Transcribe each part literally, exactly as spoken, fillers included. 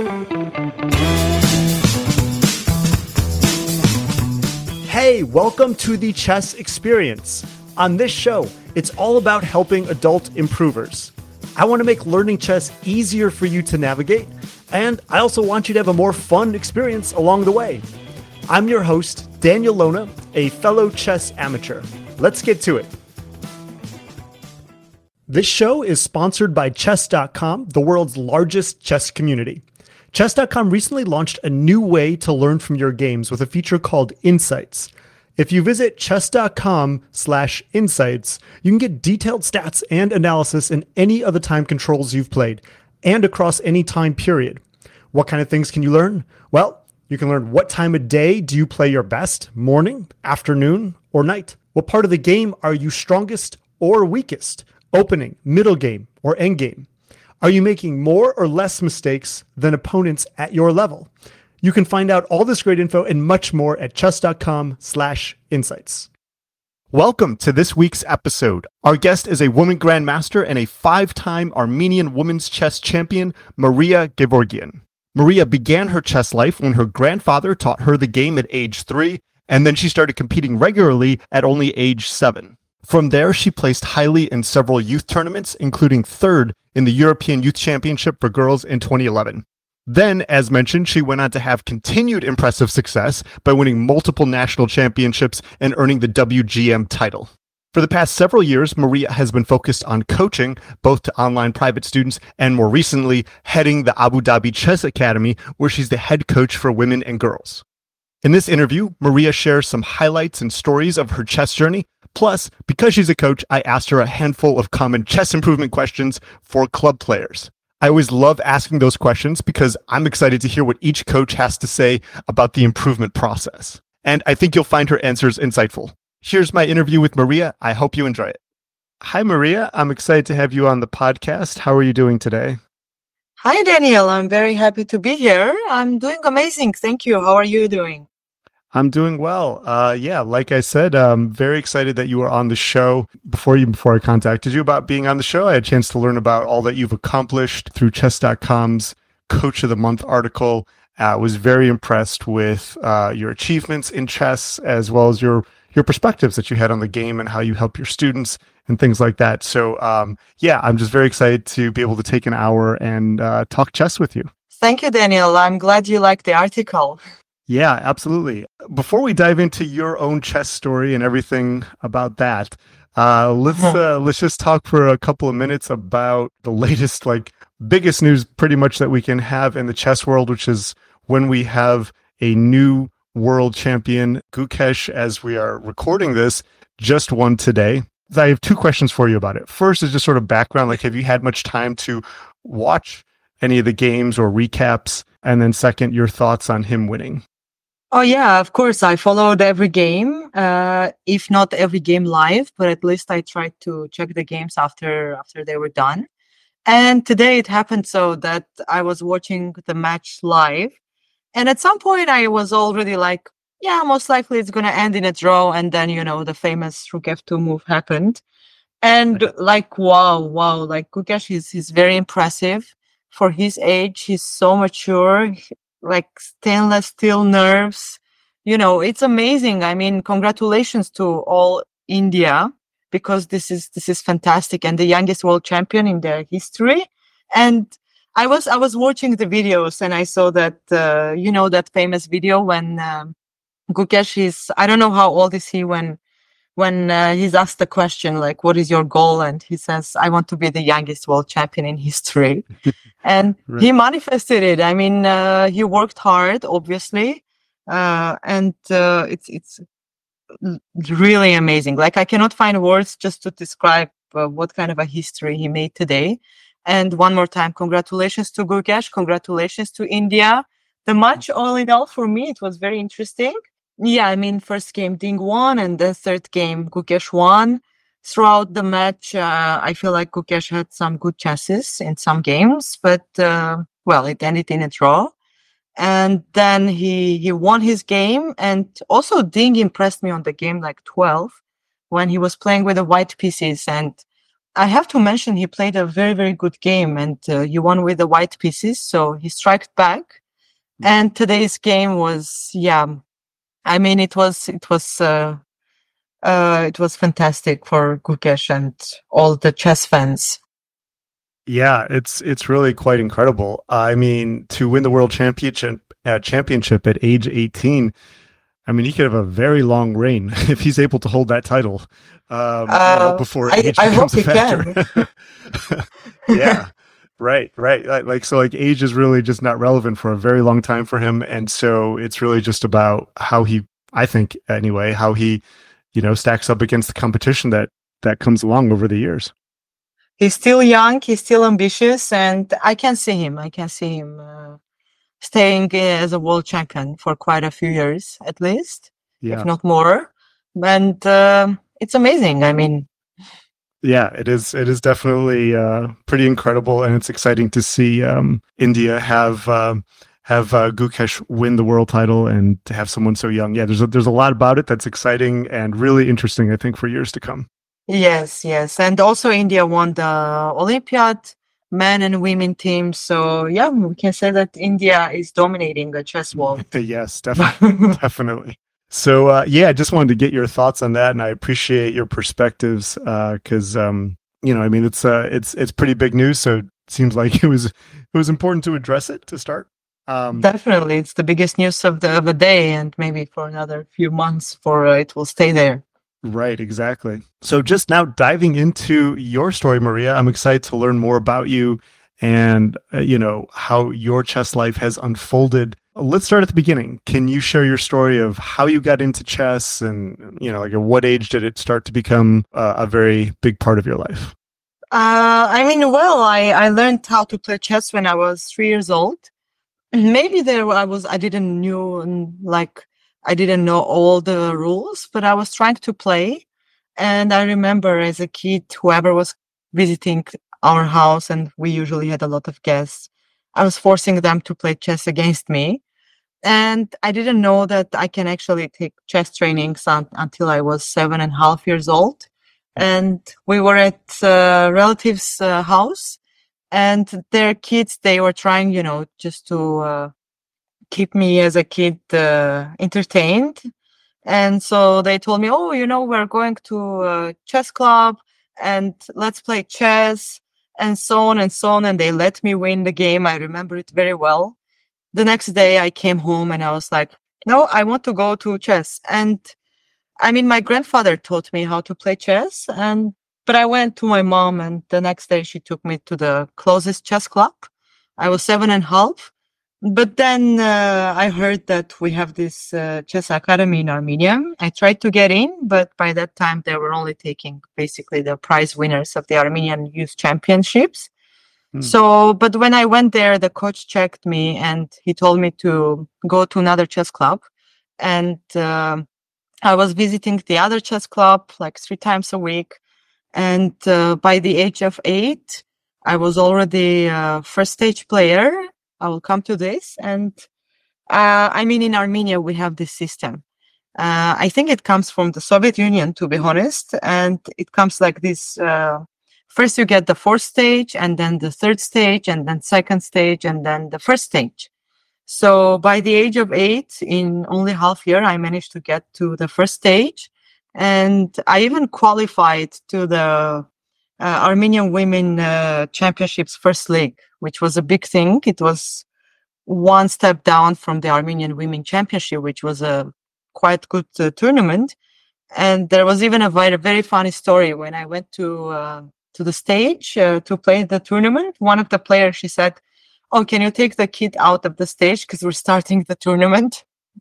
Hey, welcome to the Chess Experience. On this show, it's all about helping adult improvers. I want to make learning chess easier for you to navigate, and I also want you to have a more fun experience along the way. I'm your host, Daniel Lona, a fellow chess amateur. Let's get to it. This show is sponsored by chess dot com, the world's largest chess community. chess dot com recently launched a new way to learn from your games with a feature called Insights. If you visit chess dot com slash insights, you can get detailed stats and analysis in any of the time controls you've played, and across any time period. What kind of things can you learn? Well, you can learn what time of day do you play your best, morning, afternoon, or night? What part of the game are you strongest or weakest? Opening, middle game, or end game? Are you making more or less mistakes than opponents at your level? You can find out all this great info and much more at chess dot com slash insights. Welcome to this week's episode. Our guest is a woman grandmaster and a five-time Armenian women's chess champion, Maria Gevorgyan. Maria began her chess life when her grandfather taught her the game at age three, and then she started competing regularly at only age seven. From there, she placed highly in several youth tournaments, including third in the European Youth Championship for girls in twenty eleven. Then, as mentioned, she went on to have continued impressive success by winning multiple national championships and earning the W G M title. For the past several years, Maria has been focused on coaching, both to online private students and more recently, heading the Abu Dhabi Chess Academy, where she's the head coach for women and girls. In this interview, Maria shares some highlights and stories of her chess journey. Plus, because she's a coach, I asked her a handful of common chess improvement questions for club players. I always love asking those questions because I'm excited to hear what each coach has to say about the improvement process. And I think you'll find her answers insightful. Here's my interview with Maria. I hope you enjoy it. Hi, Maria. I'm excited to have you on the podcast. How are you doing today? Hi, Daniel. I'm very happy to be here. I'm doing amazing. Thank you. How are you doing? I'm doing well. Uh, yeah, like I said, I'm very excited that you were on the show. Before you, before I contacted you about being on the show, I had a chance to learn about all that you've accomplished through chess dot com's Coach of the Month article. I uh, was very impressed with uh, your achievements in chess, as well as your your perspectives that you had on the game and how you help your students and things like that. So, um, yeah, I'm just very excited to be able to take an hour and uh, talk chess with you. Thank you, Daniel. I'm glad you liked the article. Yeah, absolutely. Before we dive into your own chess story and everything about that, uh, let's uh, let's just talk for a couple of minutes about the latest, like, biggest news pretty much that we can have in the chess world, which is when we have a new world champion. Gukesh, as we are recording this, just won today. I have two questions for you about it. First is just sort of background, like, have you had much time to watch any of the games or recaps? And then second, your thoughts on him winning. Oh, yeah, of course. I followed every game, uh, if not every game live, but at least I tried to check the games after after they were done. And today it happened so that I was watching the match live. And at some point I was already like, yeah, most likely it's going to end in a draw. And then, you know, the famous Rook F two move happened. And like, wow, wow, like Gukesh is, is very impressive. For his age, he's so mature. Like stainless steel nerves, you know, it's amazing. I mean, congratulations to all India, because this is this is fantastic and the youngest world champion in their history. And I was I was watching the videos and I saw that uh, you know, that famous video when um, Gukesh is, I don't know how old is he when when uh, he's asked the question like, what is your goal? And he says, I want to be the youngest world champion in history. And right. He manifested it. I mean, uh, he worked hard, obviously. Uh, and uh, it's it's really amazing. Like, I cannot find words just to describe uh, what kind of a history he made today. And one more time, congratulations to Gukesh. Congratulations to India. The match, all in all, for me, it was very interesting. Yeah, I mean, first game Ding won, and the third game Gukesh won. Throughout the match, uh, I feel like Gukesh had some good chances in some games, but uh, well, it ended in a draw. And then he he won his game, and also Ding impressed me on the game like twelve when he was playing with the white pieces. And I have to mention he played a very, very good game, and uh, you won with the white pieces, so he striked back. And today's game was, yeah, I mean, it was, it was, uh, uh, it was fantastic for Gukesh and all the chess fans. Yeah, it's it's really quite incredible. I mean, to win the world championship uh, championship at age eighteen, I mean, he could have a very long reign if he's able to hold that title. Um, uh, you know, before I, age I becomes hope a factor. he can. Yeah, right, right. Like, like so, like age is really just not relevant for a very long time for him, and so it's really just about how he, I think, anyway, how he, you know, stacks up against the competition that that comes along over the years. He's still young, he's still ambitious, and I can see him. I can see him uh, staying as a world champion for quite a few years, at least, yeah. if not more. And uh, it's amazing. I mean, yeah, it is. It is definitely uh, pretty incredible, and it's exciting to see um, India have um, have uh, Gukesh win the world title, and to have someone so young. Yeah, there's a, there's a lot about it that's exciting and really interesting, I think, for years to come. Yes, yes. And also India won the Olympiad men and women team. So yeah, we can say that India is dominating the chess world. Yes, definitely. Definitely. So uh, yeah, I just wanted to get your thoughts on that, and I appreciate your perspectives because uh, um, you know, I mean, it's uh, it's it's pretty big news. So it seems like it was it was important to address it to start. Um, Definitely, it's the biggest news of the of the day, and maybe for another few months, for uh, it will stay there. Right, exactly. So just now diving into your story, Maria, I'm excited to learn more about you and, uh, you know, how your chess life has unfolded. Let's start at the beginning. Can you share your story of how you got into chess and, you know, like at what age did it start to become uh, a very big part of your life? Uh, I mean, well, I, I learned how to play chess when I was three years old. Maybe there I was, I didn't knew like, I didn't know all the rules, but I was trying to play. And I remember as a kid, whoever was visiting our house, and we usually had a lot of guests, I was forcing them to play chess against me. And I didn't know that I can actually take chess trainings un- until I was seven and a half years old. And we were at a relative's uh, house, and their kids, they were trying, you know, just to uh, keep me as a kid uh, entertained. And so they told me, oh, you know, we're going to a chess club and let's play chess and so on and so on. And they let me win the game. I remember it very well. The next day I came home and I was like, no, I want to go to chess. And I mean, my grandfather taught me how to play chess. And but I went to my mom, and the next day she took me to the closest chess club. I was seven and a half. But then uh, I heard that we have this uh, chess academy in Armenia. I tried to get in, but by that time they were only taking basically the prize winners of the Armenian Youth Championships. Hmm. So, but when I went there, the coach checked me and he told me to go to another chess club. And uh, I was visiting the other chess club like three times a week. And uh, by the age of eight, I was already a first stage player. I will come to this. And uh, I mean, in Armenia, we have this system. Uh, I think it comes from the Soviet Union, to be honest. And it comes like this. Uh, first, you get the fourth stage, and then the third stage, and then second stage, and then the first stage. So by the age of eight, in only half year, I managed to get to the first stage. And I even qualified to the uh, Armenian Women uh, Championships First League, which was a big thing. It was one step down from the Armenian Women Championship, which was a quite good uh, tournament. And there was even a very, very funny story when I went to uh, to the stage uh, to play the tournament. One of the players, she said, "Oh, can you take the kid out of the stage because we're starting the tournament?"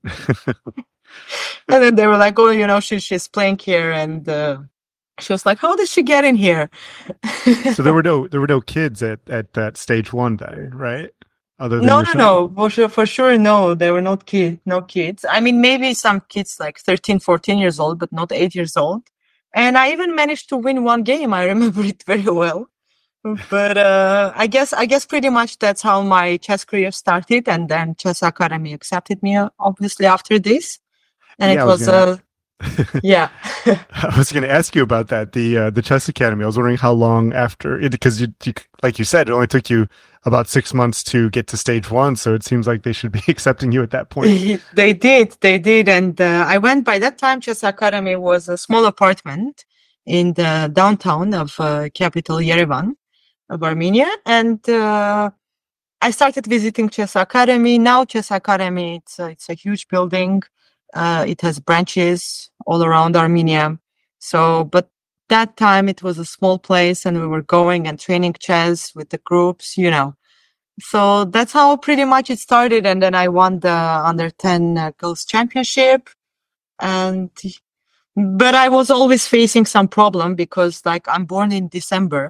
And then they were like, "Oh, you know, she, she's playing here," and uh, she was like, "How did she get in here?" So there were no there were no kids at, at that stage one day, right? Other than no, yourself? no, no, for sure, for sure, no. There were not kids, no kids. I mean, maybe some kids like thirteen, fourteen years old, but not eight years old. And I even managed to win one game. I remember it very well. But uh, I guess I guess pretty much that's how my chess career started, and then Chess Academy accepted me, obviously, after this. And yeah, it was, was gonna, uh, Yeah. I was going to ask you about that, the uh, the chess academy. I was wondering how long after it, because you, you, like you said, it only took you about six months to get to stage one. So it seems like they should be accepting you at that point. They did, they did. And uh, I went by that time, Chess Academy was a small apartment in the downtown of uh, capital Yerevan of Armenia. And uh, I started visiting Chess Academy. Now Chess Academy, it's a, it's a huge building. Uh, it has branches all around Armenia. So, but that time it was a small place and we were going and training chess with the groups, you know. So that's how pretty much it started. And then I won the under ten uh, girls championship. And, but I was always facing some problem because like I'm born in December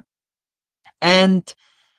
and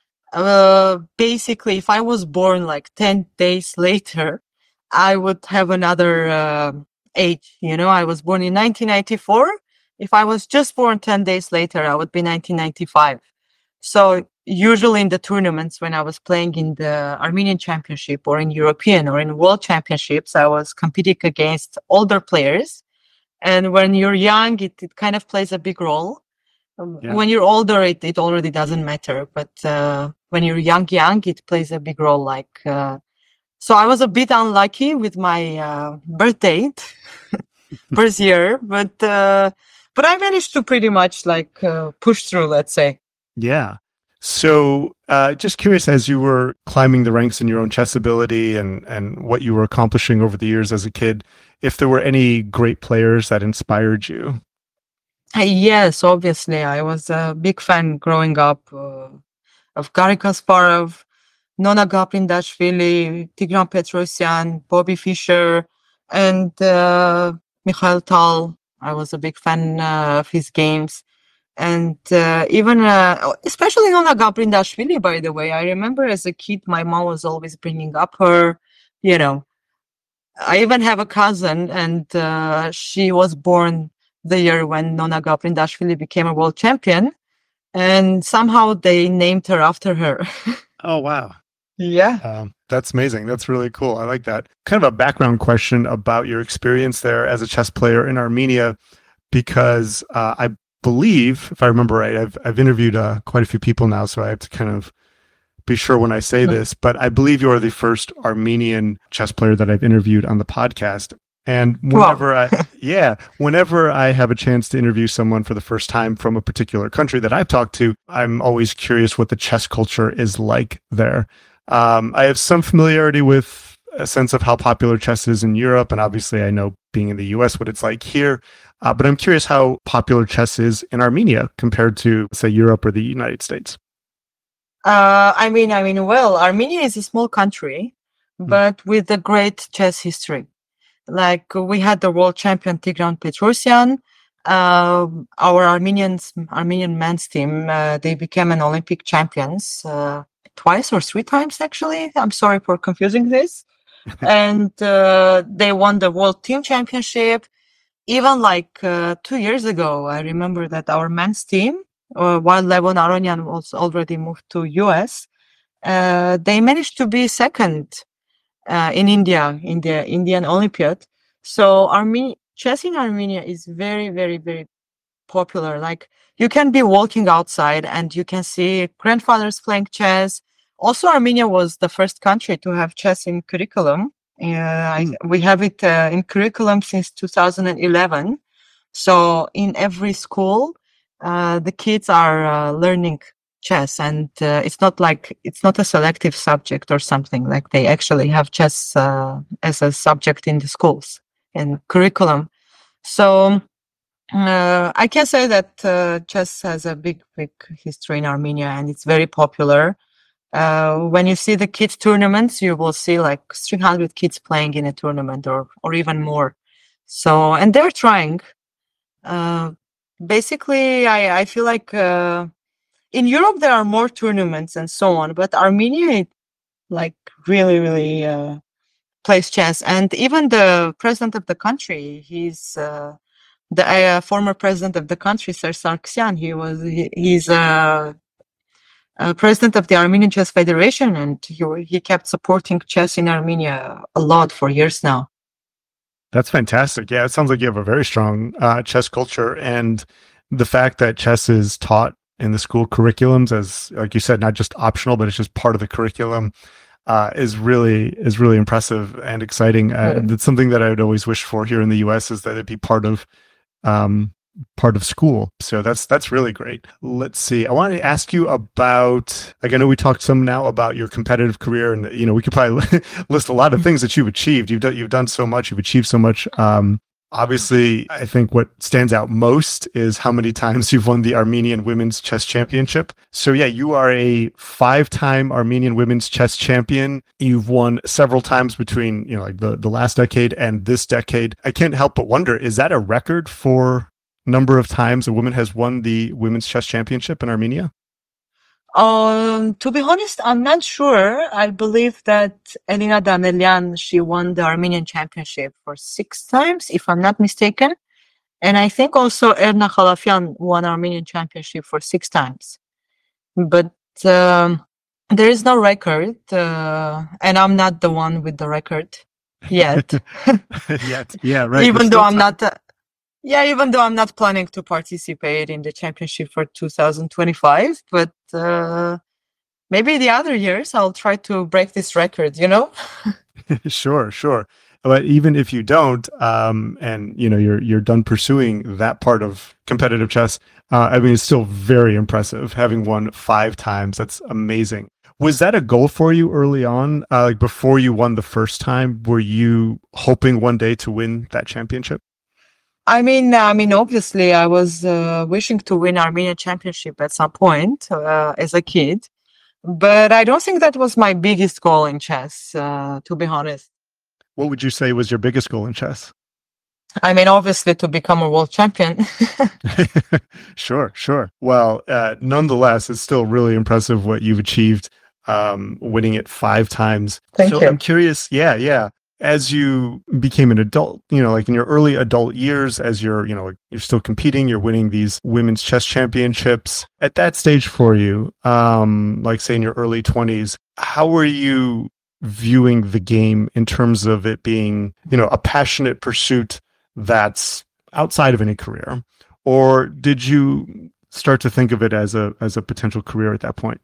uh, basically, if I was born like ten days later, I would have another uh, age. You know, I was born in nineteen ninety-four. If I was just born ten days later, I would be nineteen ninety-five. So usually in the tournaments, when I was playing in the Armenian Championship or in European or in World Championships, I was competing against older players. And when you're young, it, it kind of plays a big role. Um, Yeah. When you're older, it, it already doesn't matter. But uh, when you're young, young, it plays a big role. Like uh, so, I was a bit unlucky with my uh, birth date, birth year, but uh, but I managed to pretty much like uh, push through. Let's say. Yeah. So, uh, just curious, as you were climbing the ranks in your own chess ability and and what you were accomplishing over the years as a kid, if there were any great players that inspired you. Uh, yes, obviously, I was a big fan growing up uh, of Garry Kasparov, Nona Gaprindashvili, Tigran Petrosyan, Bobby Fischer, and uh, Mikhail Tal. I was a big fan uh, of his games. And uh, even, uh, especially Nona Gaprindashvili, by the way, I remember as a kid, my mom was always bringing up her, you know, I even have a cousin, and uh, she was born the year when Nona Gaprindashvili became a world champion, and somehow they named her after her. Oh, wow. Yeah. Um, that's amazing. That's really cool. I like that. Kind of a background question about your experience there as a chess player in Armenia, because uh, I believe, if I remember right, I've I've interviewed uh, quite a few people now, so I have to kind of be sure when I say this, but I believe you are the first Armenian chess player that I've interviewed on the podcast. And whenever wow. I, yeah, whenever I have a chance to interview someone for the first time from a particular country that I've talked to, I'm always curious what the chess culture is like there. Um, I have some familiarity with a sense of how popular chess is in Europe, and obviously I know being in the U S what it's like here. Uh, but I'm curious how popular chess is in Armenia compared to, say, Europe or the United States. Uh, I mean, I mean, well, Armenia is a small country, but mm. with a great chess history. Like we had the world champion Tigran Petrosyan. Uh, our Armenians, Armenian men's team, uh, they became an Olympic champions uh, twice or three times, actually. I'm sorry for confusing this. And uh, they won the world team championship. Even like uh, two years ago, I remember that our men's team, uh, while Levon Aronian was already moved to U S, uh, they managed to be second uh, in India, in the Indian Olympiad. So Armenia, chess in Armenia is very, very, very popular. Like you can be walking outside and you can see grandfathers playing chess. Also, Armenia was the first country to have chess in curriculum. Uh, mm. I, we have it uh, in curriculum since two thousand eleven. So in every school, uh, the kids are uh, learning chess, and uh, it's not like it's not a selective subject or something. Like they actually have chess uh, as a subject in the schools and curriculum. So uh, I can say that uh, chess has a big, big history in Armenia, and it's very popular. Uh, when you see the kids tournaments, you will see like three hundred kids playing in a tournament, or or even more. So, and they're trying. Uh, basically, I I feel like uh, in Europe there are more tournaments and so on, but Armenia, it, like really, really uh, plays chess. And even the president of the country, he's uh, the uh, former president of the country, Serge Sargsyan. He was he, he's a Uh, president of the Armenian Chess Federation, and he, he kept supporting chess in Armenia a lot for years now. That's fantastic. Yeah, it sounds like you have a very strong uh, chess culture, and the fact that chess is taught in the school curriculums as, like you said, not just optional, but it's just part of the curriculum, uh, is really is really impressive and exciting. Uh, Mm. it's something that I would always wish for here in the U S is that it be part of um, part of school. So that's that's really great. Let's see. I want to ask you about. Like, I know we talked some now about your competitive career, and you know we could probably list a lot of things that you've achieved. You've done you've done so much. You've achieved so much. Um, obviously, I think what stands out most is how many times you've won the Armenian Women's Chess Championship. So yeah, you are a five-time Armenian Women's Chess Champion. You've won several times between you know like the the last decade and this decade. I can't help but wonder: is that a record for number of times a woman has won the Women's Chess Championship in Armenia? Um, to be honest, I'm not sure. I believe that Elina Danelian, she won the Armenian Championship for six times, if I'm not mistaken. And I think also Erna Khalafian won Armenian Championship for six times. But um, there is no record, uh, and I'm not the one with the record yet. Yet, yeah, right. Even There's though still I'm time. not, uh, yeah, even though I'm not planning to participate in the championship for two thousand twenty-five, but uh, maybe the other years I'll try to break this record, you know? Sure, sure. But even if you don't, um, and you know you're you're done pursuing that part of competitive chess, uh, I mean it's still very impressive having won five times. That's amazing. Was that a goal for you early on, uh, like before you won the first time? Were you hoping one day to win that championship? I mean, I mean, obviously, I was uh, wishing to win Armenian championship at some point uh, as a kid, but I don't think that was my biggest goal in chess, uh, to be honest. What would you say was your biggest goal in chess? I mean, obviously, to become a world champion. Sure, sure. Well, uh, nonetheless, it's still really impressive what you've achieved, um, winning it five times. Thank So you. I'm curious, yeah, yeah. As you became an adult, you know, like in your early adult years, as you're, you know, like you're still competing, you're winning these women's chess championships. At that stage for you, um, like say in your early twenties, how were you viewing the game in terms of it being, you know, a passionate pursuit that's outside of any career? Or did you start to think of it as a as a potential career at that point?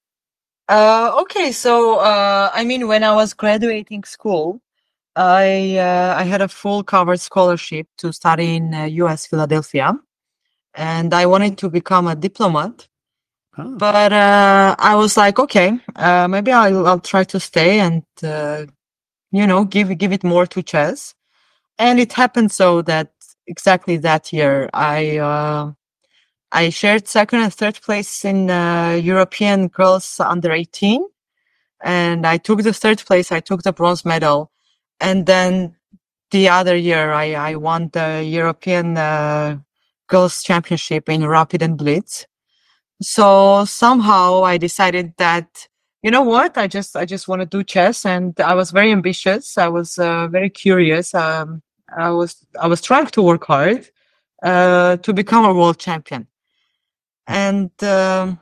Uh, okay, so uh, I mean, when I was graduating school, I uh, I had a full covered scholarship to study in uh, U S Philadelphia, and I wanted to become a diplomat. Oh, But uh, I was like, okay, uh, maybe I'll I'll try to stay and uh, you know give give it more to chess. And it happened so that exactly that year I uh, I shared second and third place in uh, European girls under eighteen, and I took the third place. I took the bronze medal, and then the other year I I won the European uh, girls championship in rapid and blitz. So somehow I decided that, you know what, I just I just want to do chess, and I was very ambitious. I was uh, very curious. Um, I was I was trying to work hard uh, to become a world champion. And um,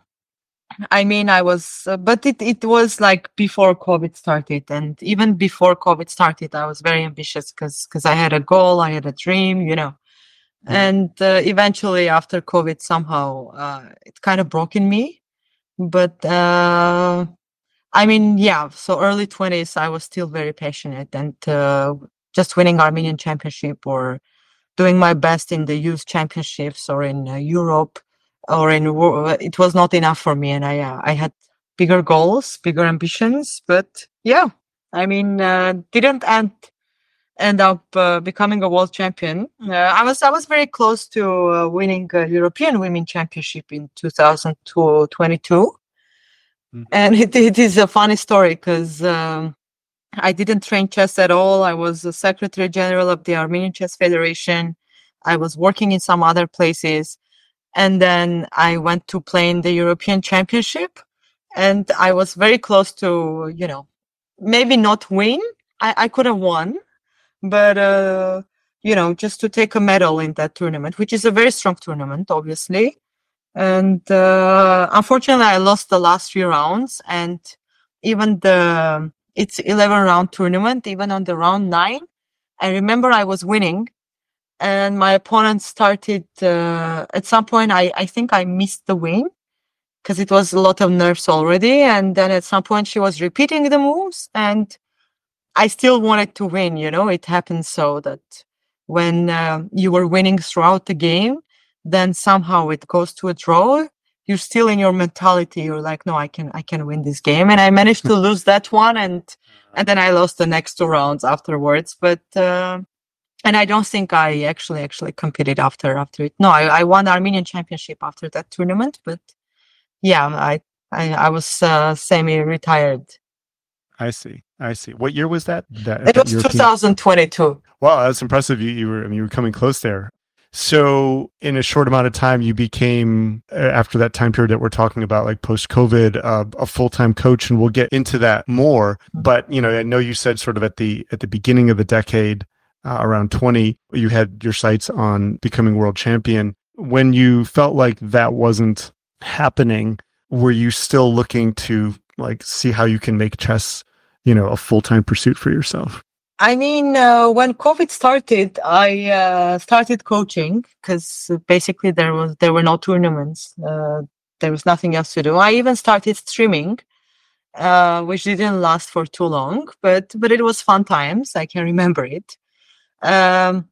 I mean, I was, uh, but it it was like before COVID started, and even before COVID started, I was very ambitious because because I had a goal, I had a dream, you know. yeah. And uh, eventually, after COVID, somehow uh, it kind of broke in me. But uh, I mean, yeah. So early twenties, I was still very passionate, and uh, just winning Armenian championship or doing my best in the youth championships or in uh, Europe or in wo- uh, it was not enough for me, and I uh, I had bigger goals, bigger ambitions. But yeah, I mean, uh, didn't end end up uh, becoming a world champion. Uh, I was I was very close to uh, winning a European Women Championship in two thousand twenty-two, Mm. and it, it is a funny story because um, I didn't train chess at all. I was the Secretary General of the Armenian Chess Federation. I was working in some other places, and then I went to play in the European Championship, and I was very close to, you know, maybe not win. I, I could have won, but uh, you know, just to take a medal in that tournament, which is a very strong tournament, obviously. And uh, unfortunately, I lost the last few rounds, and even the it's eleven round tournament. Even on the round nine, I remember I was winning, and my opponent started, uh, at some point, I, I think I missed the win because it was a lot of nerves already. And then at some point she was repeating the moves, and I still wanted to win. You know, it happens so that when uh, you were winning throughout the game, then somehow it goes to a draw. You're still in your mentality. You're like, no, I can, I can win this game. And I managed to lose that one. And, and then I lost the next two rounds afterwards. But, uh, and I don't think I actually, actually competed after, after it. No, I, I won the Armenian championship after that tournament. But yeah, I, I, I was uh, semi-retired. I see. I see. What year was that? that It that was European- twenty twenty-two. Wow, that's impressive. You, you were, I mean, you were coming close there. So in a short amount of time, you became, uh, after that time period that we're talking about, like post-COVID, uh, a full-time coach, and we'll get into that more. But, you know, I know you said sort of at the at the beginning of the decade, uh, around twenty, you had your sights on becoming world champion. When you felt like that wasn't happening, were you still looking to like see how you can make chess, you know, a full-time pursuit for yourself? I mean, uh, when COVID started, I uh, started coaching because basically there was there were no tournaments. Uh, there was nothing else to do. I even started streaming, uh, which didn't last for too long, but but it was fun times. I can remember it. Um,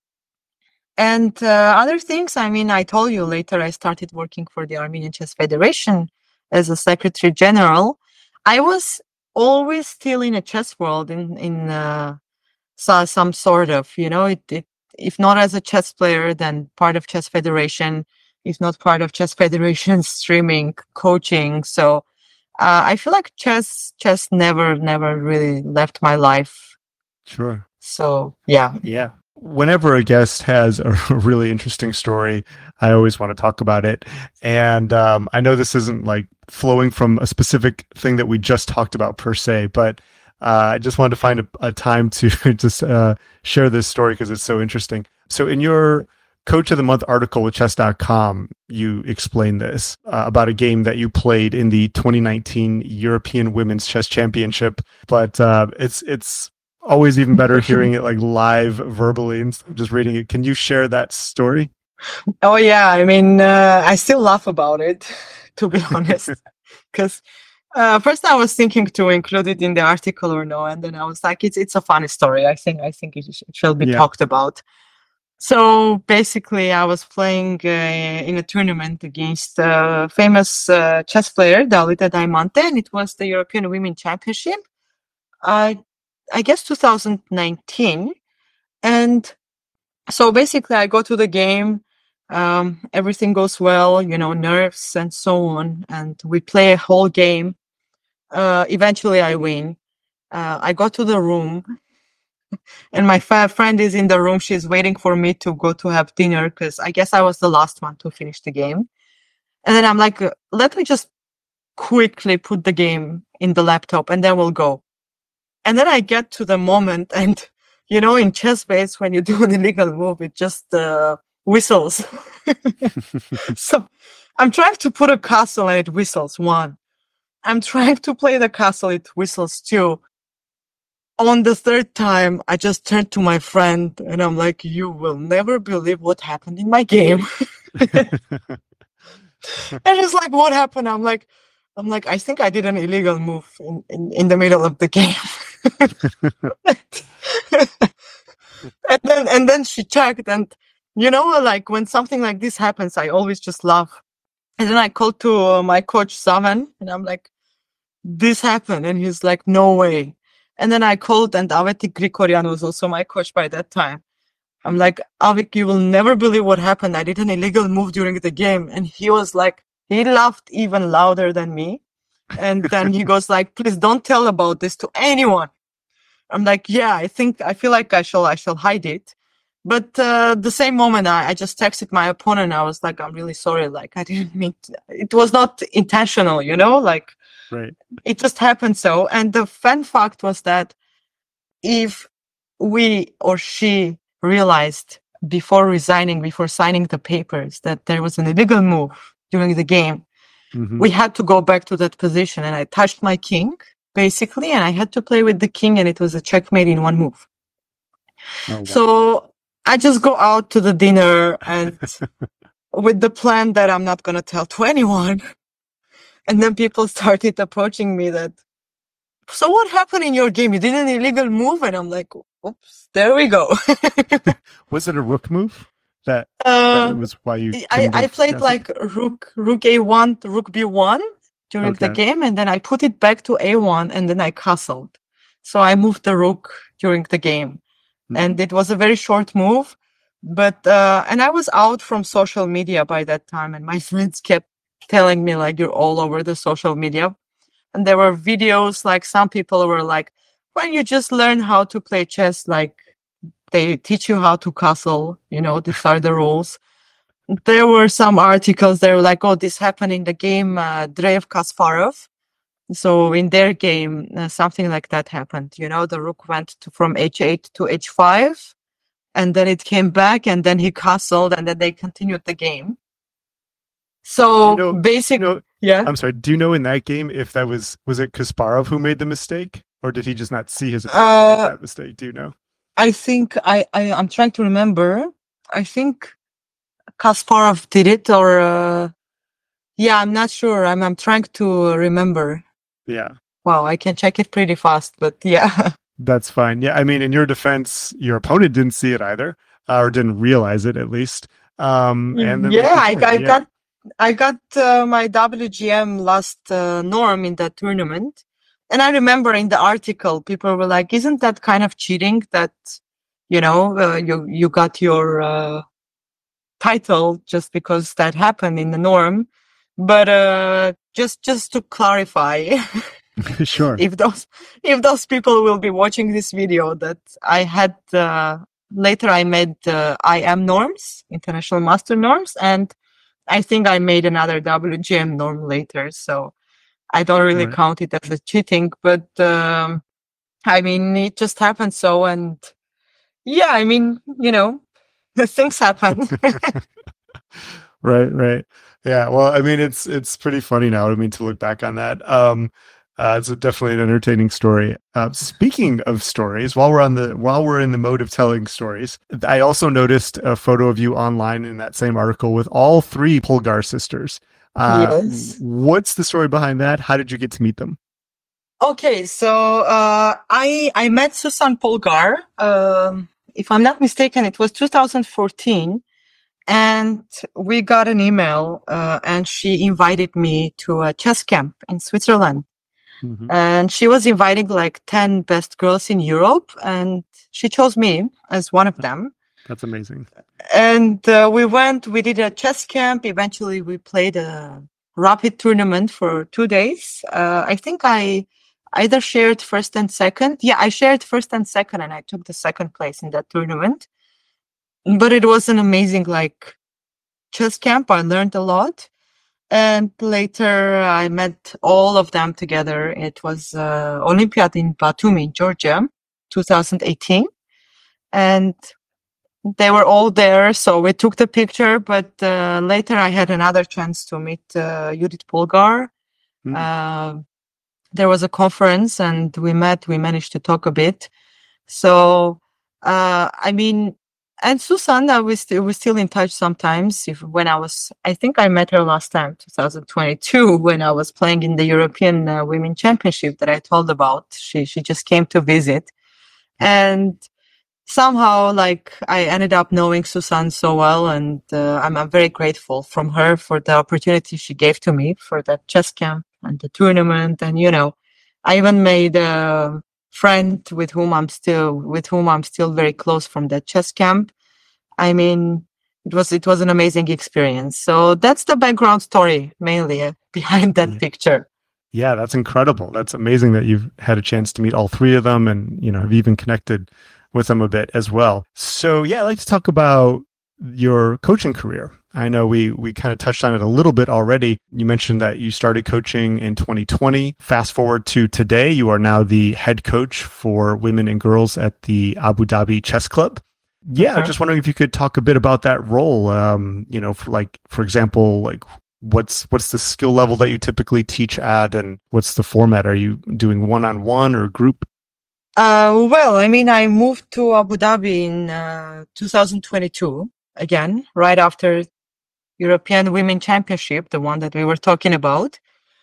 and uh, other things. I mean, I told you later. I started working for the Armenian Chess Federation as a secretary general. I was always still in a chess world in in. Uh, So some sort of, you know, it, it if not as a chess player, then part of Chess Federation, if not part of Chess Federation, streaming, coaching. So uh, I feel like chess, chess never, never really left my life. Sure. So yeah. Yeah. Whenever a guest has a really interesting story, I always want to talk about it. And um, I know this isn't like flowing from a specific thing that we just talked about per se, but Uh, I just wanted to find a, a time to just uh, share this story because it's so interesting. So in your Coach of the Month article with chess dot com, you explain this uh, about a game that you played in the twenty nineteen European Women's Chess Championship. But uh, it's it's always even better hearing it like live verbally and just reading it. Can you share that story? Oh yeah, I mean, uh, I still laugh about it, to be honest, because Uh, first, I was thinking to include it in the article or no, and then I was like, "It's it's a funny story. I think I think it, sh- it shall be Yeah. talked about." So basically, I was playing uh, in a tournament against a famous uh, chess player, Dalita Diamante, and it was the European Women Championship. I I guess two thousand nineteen, and so basically, I go to the game. Um, everything goes well, you know, nerves and so on, and we play a whole game. Uh, eventually I win. Uh, I go to the room and my fa- friend is in the room. She's waiting for me to go to have dinner because I guess I was the last one to finish the game. And then I'm like, uh, let me just quickly put the game in the laptop and then we'll go. And then I get to the moment and, you know, in chess base, when you do an illegal move, it just uh, whistles. So I'm trying to put a castle and it whistles one. I'm trying to play the castle, it whistles two. On the third time, I just turned to my friend and I'm like, you will never believe what happened in my game. And it's like, what happened? I'm like, I'm like, I think I did an illegal move in, in, in the middle of the game. and then and then she checked, and you know, like when something like this happens, I always just laugh. And then I called to uh, my coach Savan, and I'm like, this happened, and he's like, no way. And then I called, and Avetik Grigoryan was also my coach by that time. I'm like, Avik, you will never believe what happened. I did an illegal move during the game. And he was like, he laughed even louder than me. And then he goes like, please don't tell about this to anyone. I'm like, yeah, I think, I feel like I shall, I shall hide it. But uh, the same moment, I, I just texted my opponent. I was like, I'm really sorry. Like, I didn't mean to, it was not intentional, you know, like, Right. It just happened so. And the fun fact was that if we or she realized before resigning, before signing the papers, that there was an illegal move during the game, mm-hmm. we had to go back to that position. And I touched my king, basically, and I had to play with the king, and it was a checkmate in one move. Oh, wow. So I just go out to the dinner and with the plan that I'm not going to tell to anyone. And then people started approaching me that, so what happened in your game? You did an illegal move? And I'm like, oops, there we go. Was it a rook move? That, uh, that was why you. I, couldn't I have played guessed? like rook, rook A one, rook B one during the Okay. game. And then I put it back to A one and then I castled. So I moved the rook during the game. Mhm. And it was a very short move. But, uh, and I was out from social media by that time. And my friends kept telling me like, you're all over the social media. And there were videos, like some people were like, when you just learn how to play chess, like they teach you how to castle, you know, these are the rules. There were some articles that were like, oh, this happened in the game uh, Drev Kasparov. So in their game, uh, something like that happened. You know, the rook went to, from h eight to h five, and then it came back, and then he castled, and then they continued the game. So You know- basically, you know- yeah. I'm sorry. Do you know in that game if that was was it Kasparov who made the mistake, or did he just not see his Uh, that mistake? Do you know? I think I, I I'm trying to remember. I think Kasparov did it, or uh, yeah, I'm not sure. I'm I'm trying to remember. Yeah, Wow, I can check it pretty fast, but yeah. that's fine. Yeah, I mean, in your defense, your opponent didn't see it either, uh, or didn't realize it at least. Um, and then yeah, I, like you I said, yeah. got I got uh, my W G M last uh, norm in that tournament, and I remember in the article people were like, "Isn't that kind of cheating? That you know, uh, you you got your uh, title just because that happened in the norm." But uh, just just to clarify, Sure. if those if those people will be watching this video, that I had uh, later I made uh, I M norms, international master norms, and I think I made another W G M norm later, so I don't really Right. count it as a cheating. But um, I mean, it just happened so, and yeah, I mean, you know, things happen. Right, right. Yeah. Well, I mean, it's it's pretty funny now. I mean, to look back on that. Um, uh, it's a, definitely an entertaining story. Uh, speaking of stories, while we're on the while we're in the mode of telling stories, I also noticed a photo of you online in that same article with all three Polgar sisters. Uh, Yes. What's the story behind that? How did you get to meet them? Okay, so uh, I I met Susan Polgar. Um, if I'm not mistaken, it was two thousand fourteen, and we got an email, uh, and she invited me to a chess camp in Switzerland. Mhm. And she was inviting like ten best girls in Europe, and she chose me as one of them. That's amazing. And uh, we went, we did a chess camp. Eventually, we played a rapid tournament for two days. Uh, I think I either shared first and second. Yeah, I shared first and second, and I took the second place in that tournament. But it was an amazing, like, chess camp. I learned a lot. And later, I met all of them together. It was uh, Olympiad in Batumi, Georgia, two thousand eighteen. And they were all there, so we took the picture. But uh, later, I had another chance to meet uh, Judith Polgar. Mm. Uh, there was a conference, and we met. We managed to talk a bit. So, uh, I mean, and Susanna, we still we're still in touch sometimes. If when I was, I think I met her last time, twenty twenty-two, when I was playing in the European uh, Women Championship that I told about. She she just came to visit, and somehow, like, I ended up knowing Susan so well, and uh, I'm I'm very grateful from her for the opportunity she gave to me for that chess camp and the tournament, and you know, I even made a friend with whom I'm still with whom I'm still very close from that chess camp. I mean, it was it was an amazing experience. So that's the background story mainly uh, behind that Yeah. picture. Yeah, that's incredible. That's amazing that you've had a chance to meet all three of them, and you know have even connected with them a bit as well. So yeah, I'd like to talk about your coaching career. I know we we kind of touched on it a little bit already. You mentioned that you started coaching in twenty twenty. Fast forward to today, you are now the head coach for women and girls at the Abu Dhabi Chess Club. Yeah, Okay. just wondering if you could talk a bit about that role. Um, you know, for like for example, like what's what's the skill level that you typically teach at, and what's the format? Are you doing one on one or group? Uh, well, I mean, I moved to Abu Dhabi in uh, two thousand twenty-two, again, right after European Women Championship, the one that we were talking about.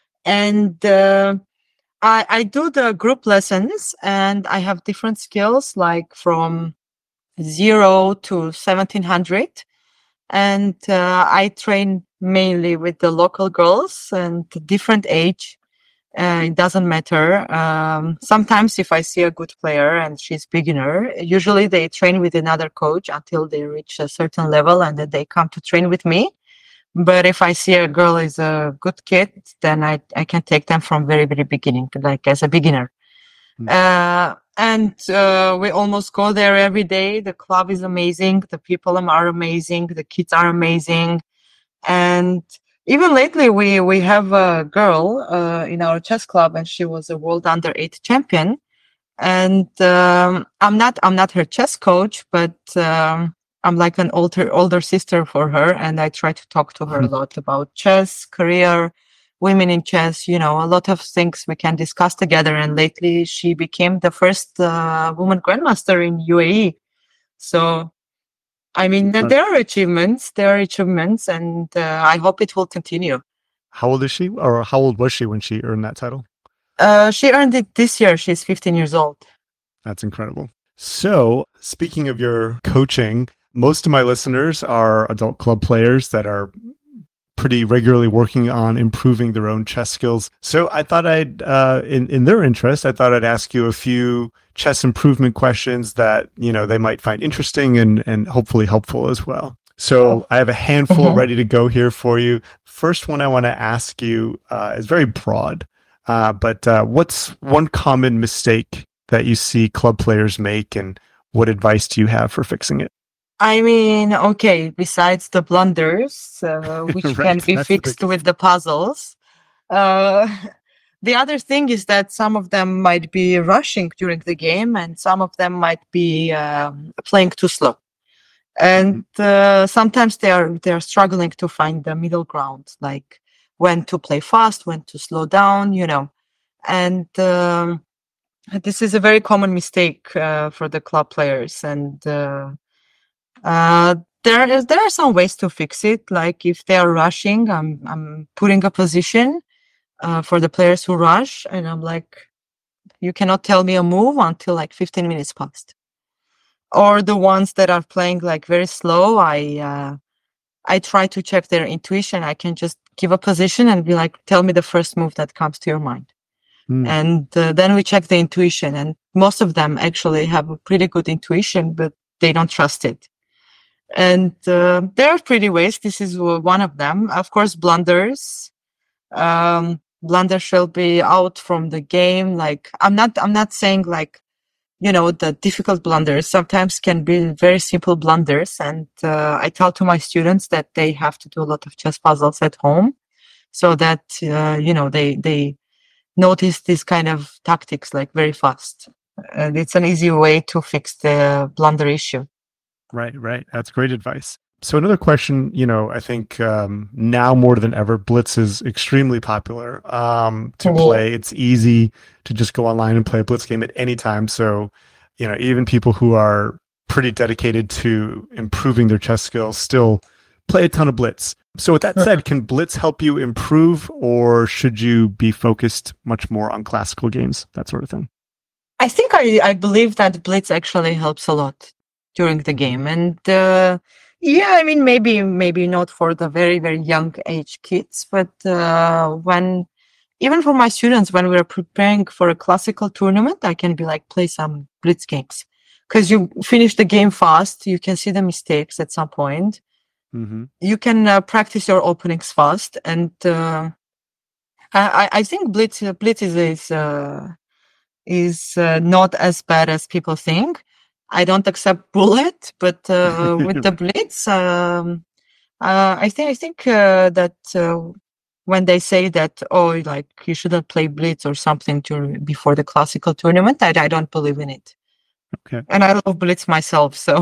And uh, I, I do the group lessons, and I have different skills, like from zero to seventeen hundred. And uh, I train mainly with the local girls and different age. Uh, it doesn't matter. Um, sometimes if I see a good player and she's beginner, usually they train with another coach until they reach a certain level, and then they come to train with me. But if I see a girl is a good kid, then I, I can take them from very, very beginning, like as a beginner. Mm. Uh, and uh, we almost go there every day. The club is amazing. The people are amazing. The kids are amazing. And even lately, we, we have a girl uh, in our chess club, and she was a world under eight champion. And um, I'm not I'm not her chess coach, but um, I'm like an older older sister for her, and I try to talk to her a lot about chess, career, women in chess. You know, a lot of things we can discuss together. And lately, she became the first uh, woman grandmaster in U A E. So, I mean, th- there are achievements. There are achievements, and uh, I hope it will continue. How old is she, or how old was she when she earned that title? Uh, she earned it this year. She's fifteen years old. That's incredible. So, speaking of your coaching, most of my listeners are adult club players that are pretty regularly working on improving their own chess skills. So I thought I'd, uh, in, in their interest, I thought I'd ask you a few chess improvement questions that, you know, they might find interesting and, and hopefully helpful as well. So I have a handful Mhm. ready to go here for you. First one I want to ask you uh, is very broad, uh, but uh, what's one common mistake that you see club players make, and what advice do you have for fixing it? I mean, okay, besides the blunders, uh, which Right, can be that's the fixed biggest. with the puzzles, uh, the other thing is that some of them might be rushing during the game, and some of them might be um, playing too slow. And uh, sometimes they are they are struggling to find the middle ground, like when to play fast, when to slow down, you know. And um, this is a very common mistake uh, for the club players, and. Uh, Uh, there is there are some ways to fix it. Like if they are rushing, I'm I'm putting a position uh, for the players who rush, and I'm like, you cannot tell me a move until like fifteen minutes passed. Or the ones that are playing like very slow, I uh, I try to check their intuition. I can just give a position and be like, tell me the first move that comes to your mind, Mm. and uh, then we check the intuition. And most of them actually have a pretty good intuition, but they don't trust it. And uh, there are pretty ways. This is uh, one of them. Of course, blunders. Um, blunders shall be out from the game. Like I'm not. I'm not saying like, you know, the difficult blunders. Sometimes can be very simple blunders. And uh, I tell to my students that they have to do a lot of chess puzzles at home, so that uh, you know they they notice this kind of tactics like very fast. And it's an easy way to fix the blunder issue. Right, right. That's great advice. So another question, you know, I think um, now more than ever, Blitz is extremely popular um, to Mhm. play. It's easy to just go online and play a Blitz game at any time. So, you know, even people who are pretty dedicated to improving their chess skills still play a ton of Blitz. So with that said, can Blitz help you improve, or should you be focused much more on classical games, that sort of thing? I think I, I believe that Blitz actually helps a lot during the game. And uh, yeah, I mean, maybe maybe not for the very, very young age kids, but uh, when, even for my students, when we're preparing for a classical tournament, I can be like, play some Blitz games. Because you finish the game fast, you can see the mistakes at some point. Mm-hmm. You can uh, practice your openings fast. And uh, I, I think Blitz, Blitz is, is uh, is uh, not as bad as people think. I don't accept bullet, but uh, with the blitz, um, uh, I think I think uh, that uh, when they say that, oh, like you shouldn't play blitz or something to, before the classical tournament, I, I don't believe in it. Okay. And I love blitz myself, so.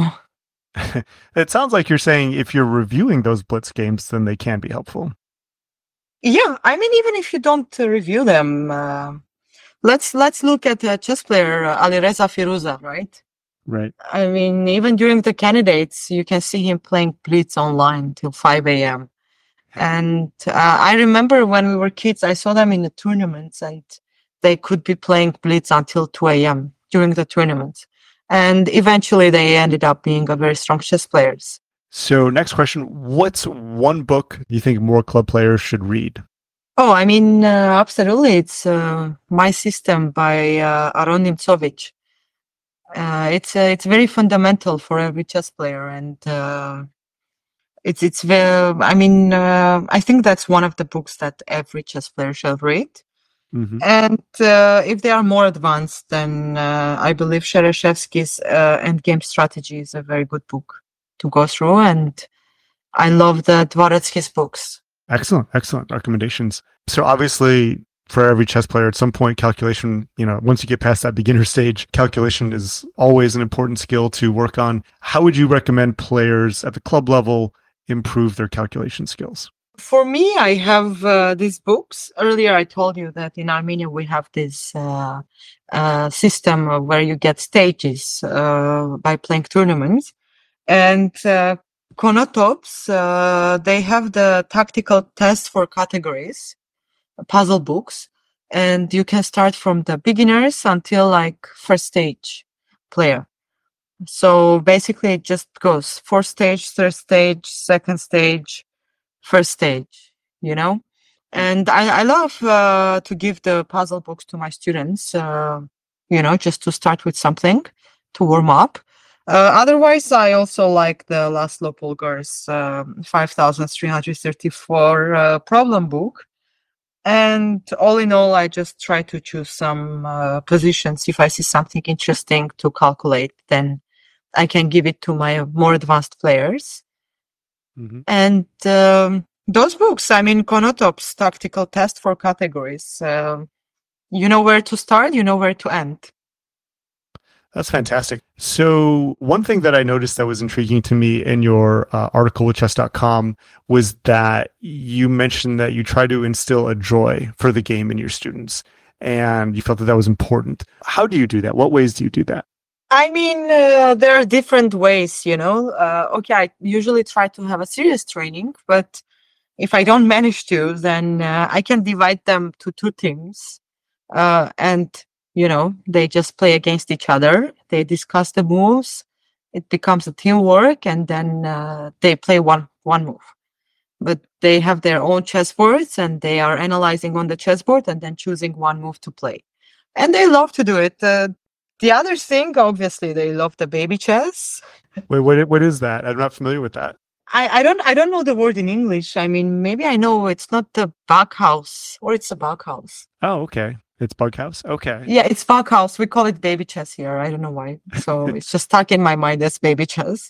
It sounds like you're saying if you're reviewing those Blitz games, then they can be helpful. Yeah, I mean, even if you don't uh, review them, uh, let's let's look at a chess player, uh, Alireza Firuza, right? Right. I mean, even during the candidates, you can see him playing Blitz online till five a.m. And uh, I remember when we were kids, I saw them in the tournaments, and they could be playing Blitz until two a.m. during the tournaments. And eventually they ended up being a very strong chess players. So next question, what's one book you think more club players should read? Oh, I mean, uh, absolutely. It's uh, My System by uh, Aron Nimcovich. Uh, it's uh, it's very fundamental for every chess player, and uh, it's it's very. I mean, uh, I think that's one of the books that every chess player should read. Mm-hmm. And uh, if they are more advanced, then uh, I believe Shereshevsky's uh, Endgame Strategy is a very good book to go through, and I love the Dvoretsky's books. Excellent, excellent recommendations. So obviously, for every chess player, at some point, calculation, you know, once you get past that beginner stage, calculation is always an important skill to work on. How would you recommend players at the club level improve their calculation skills? For me, I have uh, these books. Earlier, I told you that in Armenia, we have this uh, uh, system of where you get stages uh, by playing tournaments. And uh, Konotops, uh, they have the tactical test for categories, puzzle books. And you can start from the beginners until like first stage player. So basically, it just goes fourth stage, third stage, second stage, first stage, you know. And I, I love uh, to give the puzzle books to my students, uh, you know, just to start with something to warm up. Uh, otherwise, I also like the Laszlo Polgar's um, five thousand three hundred thirty-four uh, problem book. And all in all, I just try to choose some uh, positions. If I see something interesting to calculate, then I can give it to my more advanced players. Mm-hmm. And um, those books, I mean, Konotops, Tactical Test for Categories, uh, you know where to start, you know where to end. That's fantastic. So one thing that I noticed that was intriguing to me in your uh, article with chess dot com was that you mentioned that you try to instill a joy for the game in your students, and you felt that that was important. How do you do that? What ways do you do that? I mean, uh, there are different ways, you know. Uh, okay, I usually try to have a serious training, but if I don't manage to, then uh, I can divide them to two teams. Uh, and, you know, they just play against each other. They discuss the moves. It becomes a teamwork, and then uh, they play one, one move. But they have their own chessboards, and they are analyzing on the chessboard and then choosing one move to play. And they love to do it. Uh, The other thing, obviously, they love the baby chess. Wait, what? What is that? I'm not familiar with that. I, I don't I don't know the word in English. I mean, maybe I know it's not the Backhouse, or it's a Backhouse. Oh, okay. It's Bughouse. Okay. Yeah, it's Backhouse. We call it baby chess here. I don't know why. So it's just stuck in my mind as baby chess.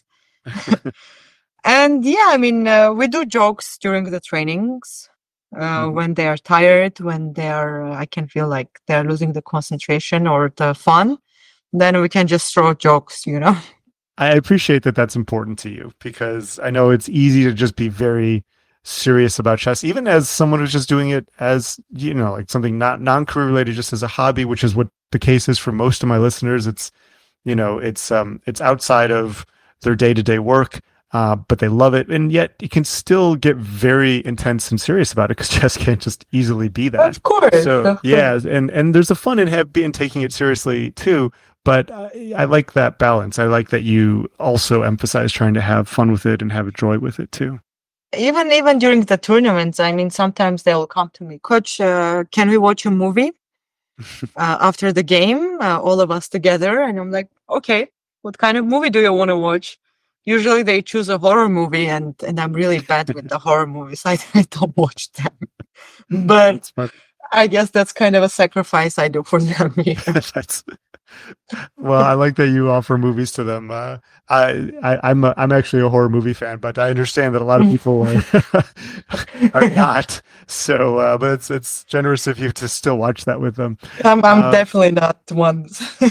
And yeah, I mean, uh, we do jokes during the trainings. Uh, mm-hmm. When they are tired, when they are, uh, I can feel like they're losing the concentration or the fun. Then we can just throw jokes, you know. I appreciate that that's important to you, because I know it's easy to just be very serious about chess, even as someone who's just doing it as, you know, like something not non-career related, just as a hobby, which is what the case is for most of my listeners. It's, you know, it's um, it's outside of their day-to-day work, uh, but they love it, and yet you can still get very intense and serious about it, because chess can't just easily be that. Of course. So of yeah, course. and and there's a fun in have in taking it seriously too. But I, I like that balance. I like that you also emphasize trying to have fun with it and have a joy with it too. Even even during the tournaments, I mean, sometimes they'll come to me, Coach, uh, can we watch a movie uh, after the game, uh, all of us together? And I'm like, okay, what kind of movie do you want to watch? Usually they choose a horror movie, and, and I'm really bad with the horror movies. I, I don't watch them. But I guess that's kind of a sacrifice I do for them here. That's... Well, I like that you offer movies to them. Uh, I, I, I'm a, I'm actually a horror movie fan, but I understand that a lot of people are, are not. So, uh, but it's it's generous of you to still watch that with them. I'm I'm uh, definitely not one.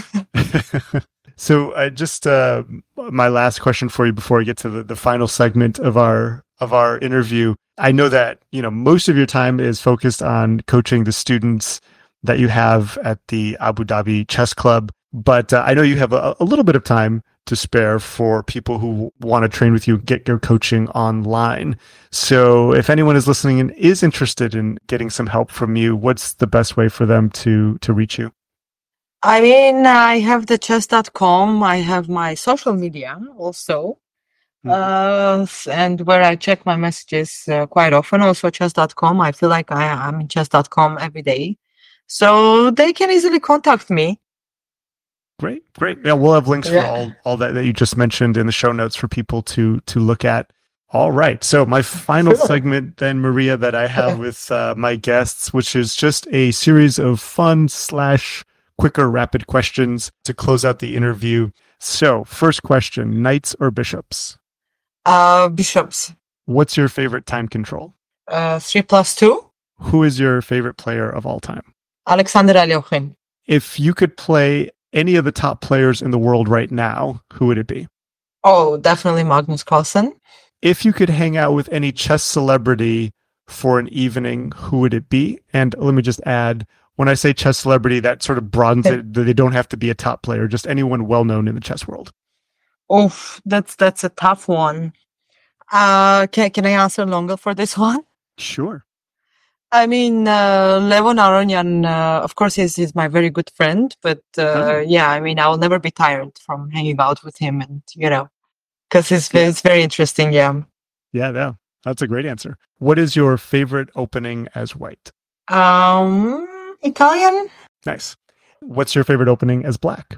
So, uh, just uh, my last question for you before we get to the, the final segment of our of our interview. I know that, you know, most of your time is focused on coaching the students that you have at the Abu Dhabi Chess Club. But uh, I know you have a, a little bit of time to spare for people who want to train with you, get your coaching online. So if anyone is listening and is interested in getting some help from you, what's the best way for them to to reach you? I mean, I have the chess dot com. I have my social media also. Mm-hmm. Uh, and where I check my messages uh, quite often, also chess dot com. I feel like I, I'm in chess dot com every day. So they can easily contact me. Great, great. Yeah, we'll have links yeah. for all, all that, that you just mentioned in the show notes for people to to look at. All right. So my final sure. segment then, Maria, that I have with uh, my guests, which is just a series of fun slash quicker rapid questions to close out the interview. So first question, knights or bishops? Uh, bishops. What's your favorite time control? Uh, three plus two. Who is your favorite player of all time? Alexander Alyokhin. If you could play any of the top players in the world right now, who would it be? Oh, definitely Magnus Carlsen. If you could hang out with any chess celebrity for an evening, who would it be? And let me just add, when I say chess celebrity, that sort of broadens it. They don't have to be a top player, just anyone well-known in the chess world. Oh, that's that's a tough one. Uh, can, can I answer longer for this one? Sure. I mean, uh, Levon Aronian, uh, of course, he's, he's my very good friend. But uh, oh. yeah, I mean, I will never be tired from hanging out with him and, you know, because it's, yeah. it's very interesting. Yeah. Yeah, yeah. That's a great answer. What is your favorite opening as white? Um, Italian. Nice. What's your favorite opening as black?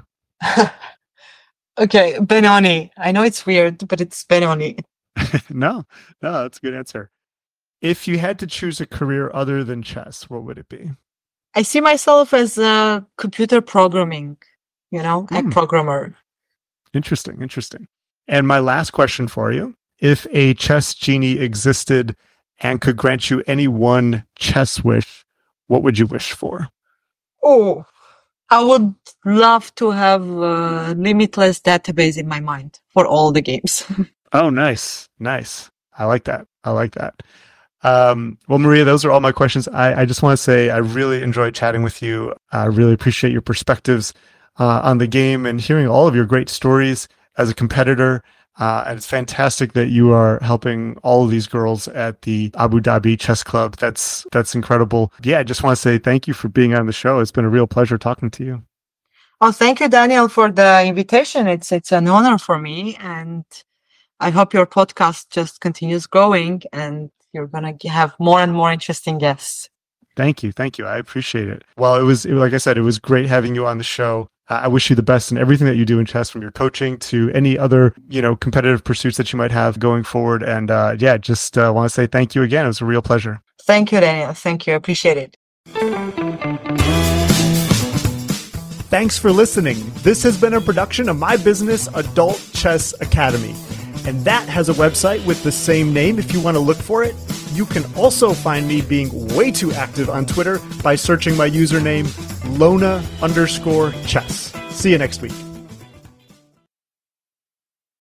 Okay, Benoni. I know it's weird, but it's Benoni. no, no, that's a good answer. If you had to choose a career other than chess, what would it be? I see myself as a computer programming, you know, mm. a programmer. Interesting, interesting. And my last question for you, if a chess genie existed and could grant you any one chess wish, what would you wish for? Oh, I would love to have a limitless database in my mind for all the games. Oh, nice. Nice. I like that. I like that. Um, well, Maria, those are all my questions. I, I just want to say I really enjoyed chatting with you. I really appreciate your perspectives uh, on the game and hearing all of your great stories as a competitor. Uh, and it's fantastic that you are helping all of these girls at the Abu Dhabi Chess Club. That's that's incredible. Yeah, I just want to say thank you for being on the show. It's been a real pleasure talking to you. Oh, thank you, Daniel, for the invitation. It's it's an honor for me, and I hope your podcast just continues growing, and you're gonna have more and more interesting guests. Thank you, thank you. I appreciate it. Well, it was like I said, it was great having you on the show. I wish you the best in everything that you do in chess, from your coaching to any other, you know, competitive pursuits that you might have going forward. And uh, yeah, just uh, want to say thank you again. It was a real pleasure. Thank you, Daniel. Thank you. Appreciate it. Thanks for listening. This has been a production of My Business Adult Chess Academy. And that has a website with the same name if you want to look for it. You can also find me being way too active on Twitter by searching my username, Lona underscore chess. See you next week.